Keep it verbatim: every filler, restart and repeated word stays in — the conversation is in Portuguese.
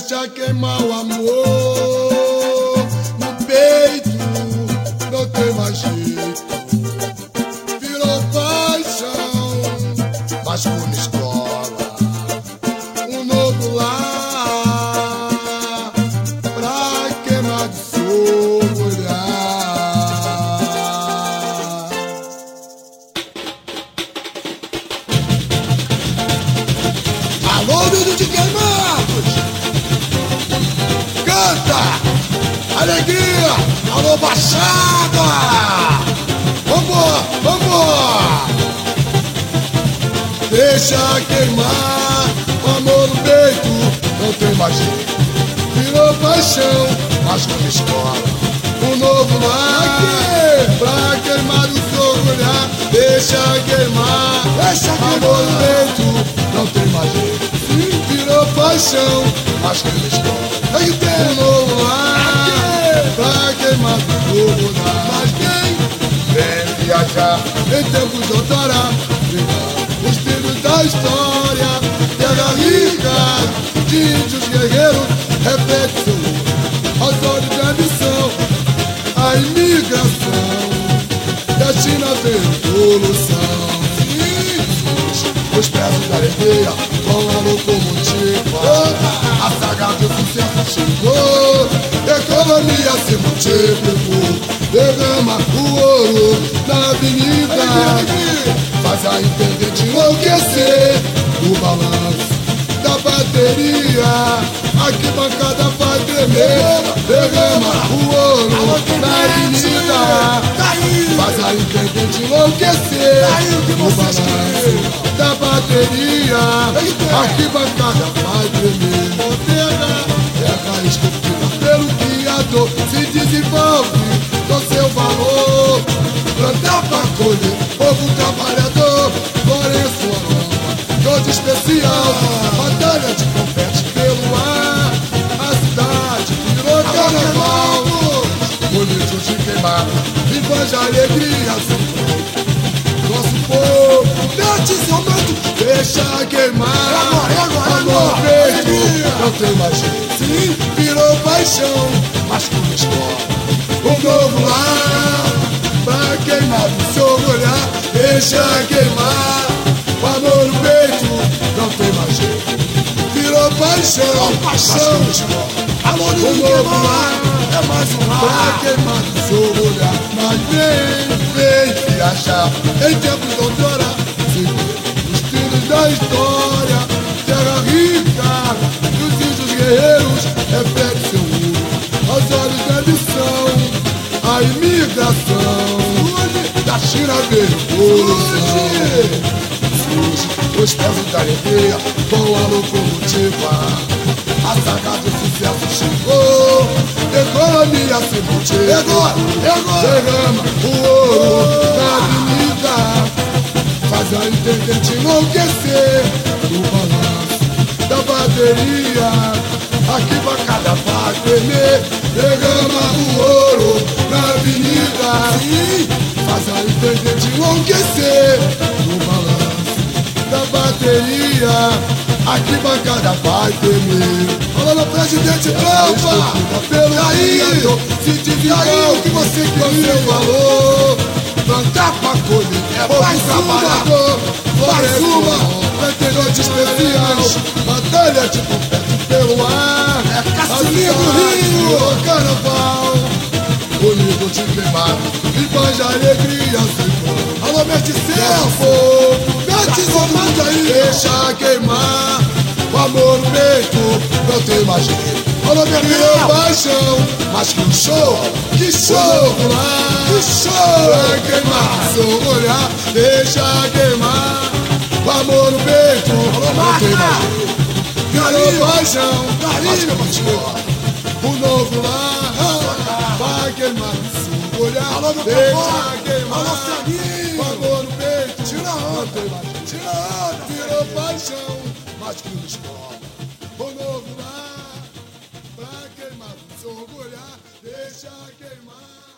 deixa queimar o amor no peito, não tem mais jeito. Virou paixão, masculino escola, um novo lar pra queimar de seu olhar. Alô, Dudu de Queimados! Canta! Alegria! Alô, Baixada! Vambora, vambora! Deixa queimar o amor no peito, não tem mais jeito. Virou paixão, mas como escola, um novo lar pra queimar do seu olhar. Deixa queimar, deixa o amor no peito, não tem mais jeito. Virou paixão, mas como escola, um novo lar pra queimar do seu olhar. Mas quem vem viajar em tempos de outrora, os filhos da história, terra rica de índios guerreiros, repete seu nome, aos olhos de ambição, a imigração da China veio evolução. Os peços da alegria vão a locomotiva, a saga do sucesso chegou, economia se multiplicou, derrama o ouro na avenida, faz a intendente enlouquecer o balanço da bateria, arquibancada vai tremer, derrama o ouro na avenida, faz a intendente enlouquecer o balanço da bateria, arquibancada vai tremer. Terra esculpida pelo Criador se desenvolve com seu valor, plantar pra colher, povo trabalhador, Lourenço Aroma, todo especial, batalha de confete pelo ar, a cidade virou carnaval, bonito de queimar, viva de alegria, nosso povo, mete seu manto, deixa queimar, amor peito, não tem mais jeito, virou paixão, mas como escola, um novo lar, pra queimar do seu olhar, deixa queimar, o amor no peito, não tem mais jeito, virou paixão, paixão, amor no novo lar, é mais um lar, pra queimar do seu olhar, mas vem, vem viajar, em tempos de outrora, os filhos da história, terra rica, dos índios guerreiros, repete seu ouro, aos olhos da ambição, a imigração da China veio evolução. Os pesos da alegria vão a locomotiva, a saga do sucesso chegou, economia se multiplica, derrama o ouro na avenida, faz a intendente enlouquecer o balanço da bateria, arquibancada vai tremer, derrama o ouro na avenida, faz a intendente enlouquecer o balanço da bateria, arquibancada vai tremer. Alô, presidente Trumpa, pelo aí, se desviou o que você queria, falou, plantar pra colher, é mais trabalhador, mais uma, vai ter noite especial, batalha de confete pelo ar, é Cassilinha do Rio, carnaval, bonito de queimar, e faz alegria, Senhor. Alô, mete celso, mete comando aí, deixa queimar, o amor no peito, não tem mais jeito. Alô, minha virou paixão, mas que show, que show, que show, vai queimar seu olhar, deixa queimar, o amor no peito, não tem mais jeito. Virou paixão, mas que show, o novo lar, vai queimar seu olhar, deixa queimar, o amor no peito, tira onda, tira onda, virou paixão, mas que escola, o novo lar, pra queimar, se orgulhar, deixa queimar.